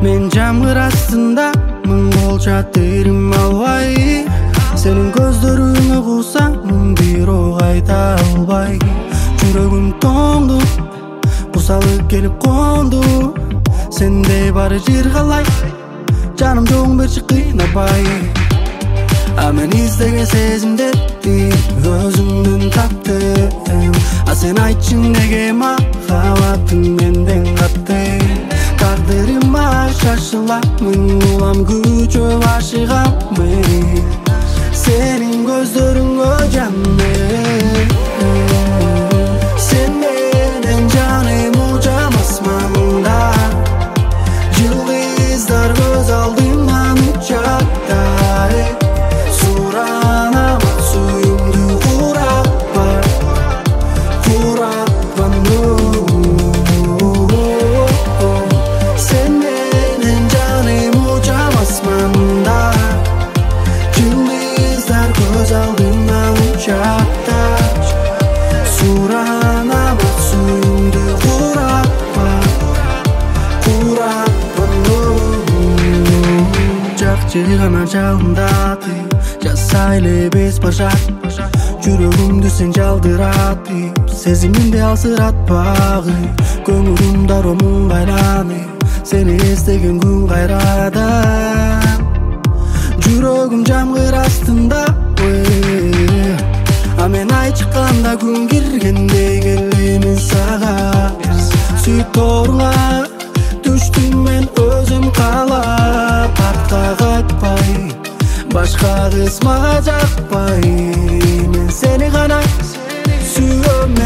Мен жамгыр астында мың болча терим албай, сенин көздөрүңө куусам бирок айта албай. Жүрөгүм тоңду, кусалы келип конду, сендей бары жер калай, жаным жоң берчи кыйнабай. А мен издеген сезимдерди өзүңдүн таптым, а сен айтчы неге махаббатың менден катты. Тагдырыма шашыламын, улам күчөп ашыгамын, сенин көздөрүңгө жаным. Sen менен жаным учамас маңда, жылдыздар көз алдыман учакта. Суранамат сүйүмдү кураппа, кураппа Sen менен жаным учамас маңда, жылдыздар көз алдыман учакта. Суранамат сүйүмдү кураппа, кураппа Жакчы гана жалындады, жасайлы биз башак. Жүрөгүмдү сен жалдыраты, сезимимди алсыратпагы. Көңүлүм даромун кайланы, сени эстеген күн кайрада. Жүрөгүм жамгыр астында, а мен ай чыкканда күн киргендей келемин сага. Сүйүп торуңа түштүм мен өзүм каалап, артка кайтпай, башка кыз мага жакпай. Мен сени гана сүйөм